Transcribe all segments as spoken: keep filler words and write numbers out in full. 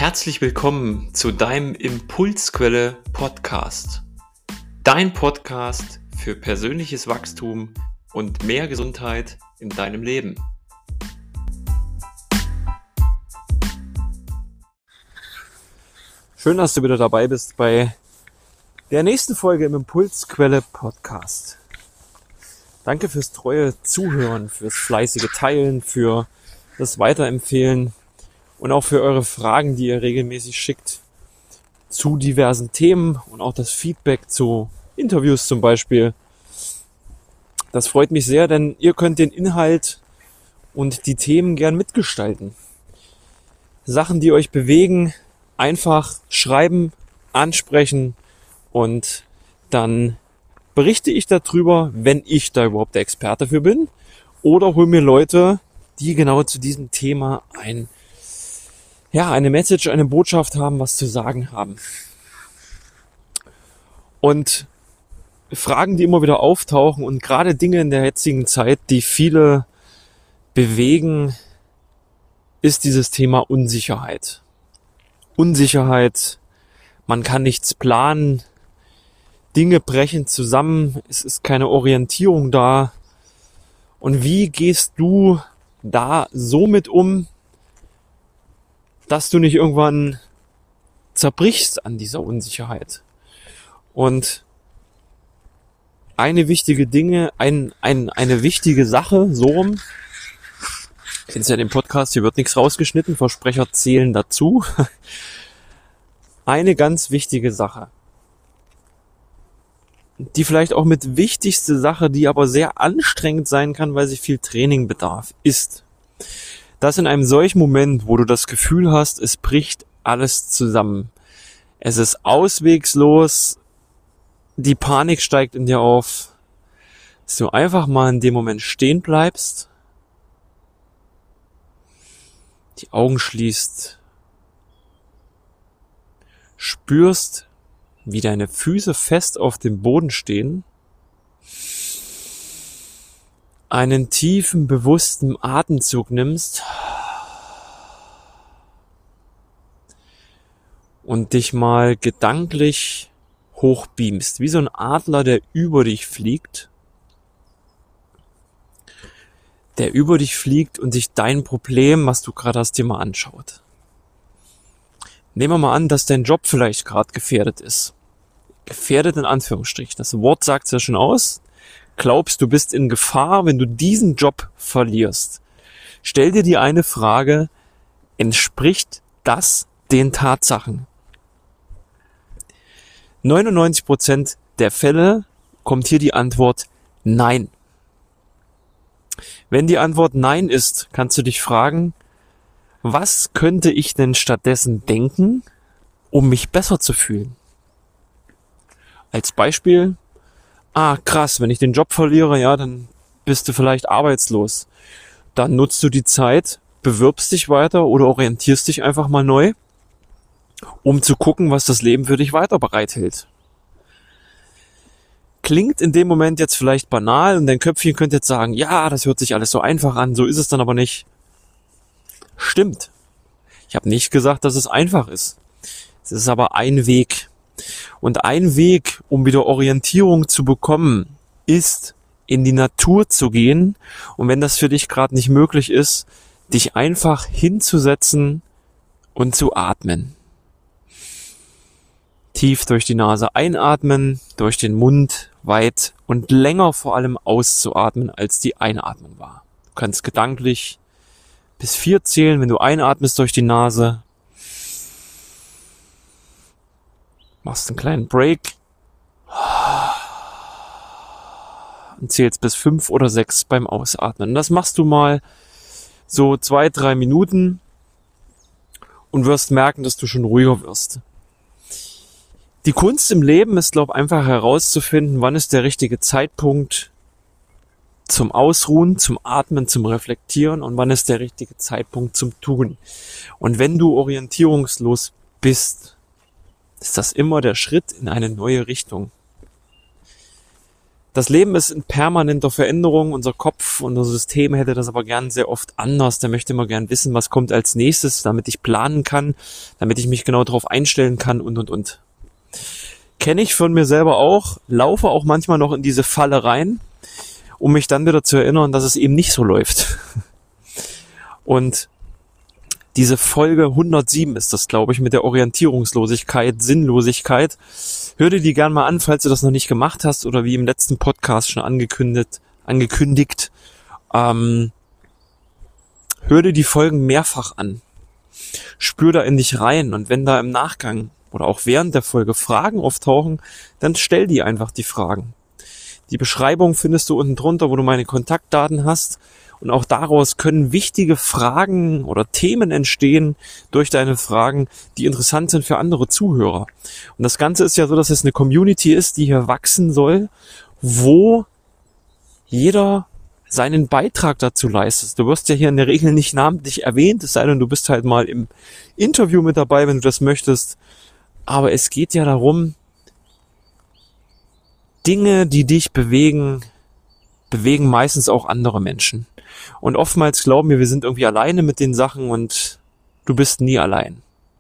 Herzlich willkommen zu deinem Impulsquelle Podcast. Dein Podcast für persönliches Wachstum und mehr Gesundheit in deinem Leben. Schön, dass du wieder dabei bist bei der nächsten Folge im Impulsquelle Podcast. Danke fürs treue Zuhören, fürs fleißige Teilen, für das Weiterempfehlen und auch für eure Fragen, die ihr regelmäßig schickt zu diversen Themen und auch das Feedback zu Interviews zum Beispiel. Das freut mich sehr, denn ihr könnt den Inhalt und die Themen gern mitgestalten. Sachen, die euch bewegen, einfach schreiben, ansprechen und dann berichte ich darüber, wenn ich da überhaupt der Experte für bin, oder hol mir Leute, die genau zu diesem Thema ein ja, eine Message, eine Botschaft haben, was zu sagen haben. Und Fragen, die immer wieder auftauchen und gerade Dinge in der jetzigen Zeit, die viele bewegen, ist dieses Thema Unsicherheit. Unsicherheit, man kann nichts planen, Dinge brechen zusammen, es ist keine Orientierung da. Und wie gehst du da so mit um, dass du nicht irgendwann zerbrichst an dieser Unsicherheit? Und eine wichtige Dinge, ein, ein, eine wichtige Sache, so rum, kennst ja den Podcast, hier wird nichts rausgeschnitten, Versprecher zählen dazu. Eine ganz wichtige Sache, die vielleicht auch mit wichtigste Sache, die aber sehr anstrengend sein kann, weil sie viel Training bedarf, ist, dass in einem solchen Moment, wo du das Gefühl hast, es bricht alles zusammen, es ist auswegslos, die Panik steigt in dir auf, dass du einfach mal in dem Moment stehen bleibst, die Augen schließt, spürst, wie deine Füße fest auf dem Boden stehen, einen tiefen, bewussten Atemzug nimmst und dich mal gedanklich hochbeamst, wie so ein Adler, der über dich fliegt, der über dich fliegt und sich dein Problem, was du gerade hast, dir mal anschaut. Nehmen wir mal an, dass dein Job vielleicht gerade gefährdet ist. Gefährdet in Anführungsstrichen. Das Wort sagt es ja schon aus. Glaubst, du bist in Gefahr, wenn du diesen Job verlierst. Stell dir die eine Frage, entspricht das den Tatsachen? neunundneunzig Prozent der Fälle kommt hier die Antwort nein. Wenn die Antwort nein ist, kannst du dich fragen, was könnte ich denn stattdessen denken, um mich besser zu fühlen? Als Beispiel, ah krass, wenn ich den Job verliere, ja, dann bist du vielleicht arbeitslos. Dann nutzt du die Zeit, bewirbst dich weiter oder orientierst dich einfach mal neu, um zu gucken, was das Leben für dich weiter bereithält. Klingt in dem Moment jetzt vielleicht banal und dein Köpfchen könnte jetzt sagen, ja, das hört sich alles so einfach an, so ist es dann aber nicht. Stimmt. Ich habe nicht gesagt, dass es einfach ist. Es ist aber ein Weg. Und ein Weg, um wieder Orientierung zu bekommen, ist, in die Natur zu gehen. Und wenn das für dich gerade nicht möglich ist, dich einfach hinzusetzen und zu atmen. Tief durch die Nase einatmen, durch den Mund weit und länger vor allem auszuatmen, als die Einatmung war. Du kannst gedanklich bis vier zählen, wenn du einatmest durch die Nase. Machst einen kleinen Break und zählst bis fünf oder sechs beim Ausatmen. Und das machst du mal so zwei, drei Minuten und wirst merken, dass du schon ruhiger wirst. Die Kunst im Leben ist, glaube ich, einfach herauszufinden, wann ist der richtige Zeitpunkt zum Ausruhen, zum Atmen, zum Reflektieren und wann ist der richtige Zeitpunkt zum Tun. Und wenn du orientierungslos bist, ist das immer der Schritt in eine neue Richtung. Das Leben ist in permanenter Veränderung. Unser Kopf, unser System hätte das aber gern sehr oft anders. Der möchte immer gern wissen, was kommt als nächstes, damit ich planen kann, damit ich mich genau darauf einstellen kann und, und, und. Kenne ich von mir selber auch, laufe auch manchmal noch in diese Falle rein, um mich dann wieder zu erinnern, dass es eben nicht so läuft. Und diese Folge hundertsieben ist das, glaube ich, mit der Orientierungslosigkeit, Sinnlosigkeit. Hör dir die gern mal an, falls du das noch nicht gemacht hast oder wie im letzten Podcast schon angekündigt. angekündigt. Ähm, hör dir die Folgen mehrfach an. Spür da in dich rein und wenn da im Nachgang oder auch während der Folge Fragen auftauchen, dann stell die einfach die Fragen. Die Beschreibung findest du unten drunter, wo du meine Kontaktdaten hast. Und auch daraus können wichtige Fragen oder Themen entstehen durch deine Fragen, die interessant sind für andere Zuhörer. Und das Ganze ist ja so, dass es eine Community ist, die hier wachsen soll, wo jeder seinen Beitrag dazu leistet. Du wirst ja hier in der Regel nicht namentlich erwähnt, es sei denn, du bist halt mal im Interview mit dabei, wenn du das möchtest. Aber es geht ja darum, Dinge, die dich bewegen, bewegen meistens auch andere Menschen. Und oftmals glauben wir, wir sind irgendwie alleine mit den Sachen und du bist nie allein.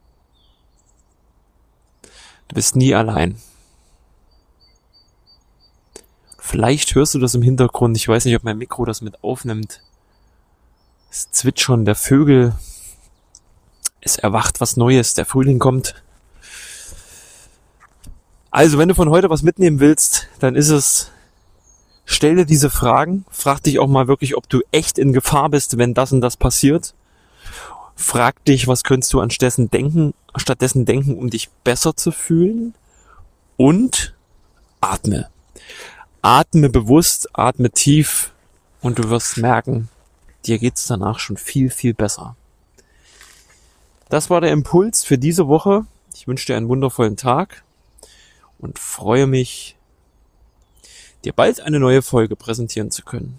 Du bist nie allein. Vielleicht hörst du das im Hintergrund. Ich weiß nicht, ob mein Mikro das mit aufnimmt. Das Zwitschern der Vögel. Es erwacht was Neues. Der Frühling kommt. Also, wenn du von heute was mitnehmen willst, dann ist es: Stell dir diese Fragen, frag dich auch mal wirklich, ob du echt in Gefahr bist, wenn das und das passiert. Frag dich, was könntest du anstattdessen denken, stattdessen denken, um dich besser zu fühlen. Und atme. Atme bewusst, atme tief und du wirst merken, dir geht's danach schon viel, viel besser. Das war der Impuls für diese Woche. Ich wünsche dir einen wundervollen Tag und freue mich, dir bald eine neue Folge präsentieren zu können.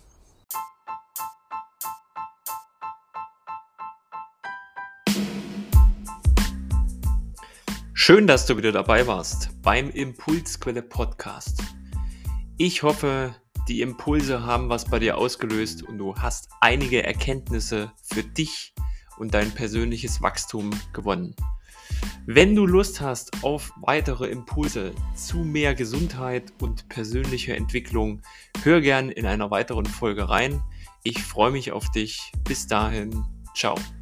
Schön, dass du wieder dabei warst beim Impulsquelle Podcast. Ich hoffe, die Impulse haben was bei dir ausgelöst und du hast einige Erkenntnisse für dich und dein persönliches Wachstum gewonnen. Wenn du Lust hast auf weitere Impulse zu mehr Gesundheit und persönlicher Entwicklung, hör gern in einer weiteren Folge rein. Ich freue mich auf dich. Bis dahin, ciao.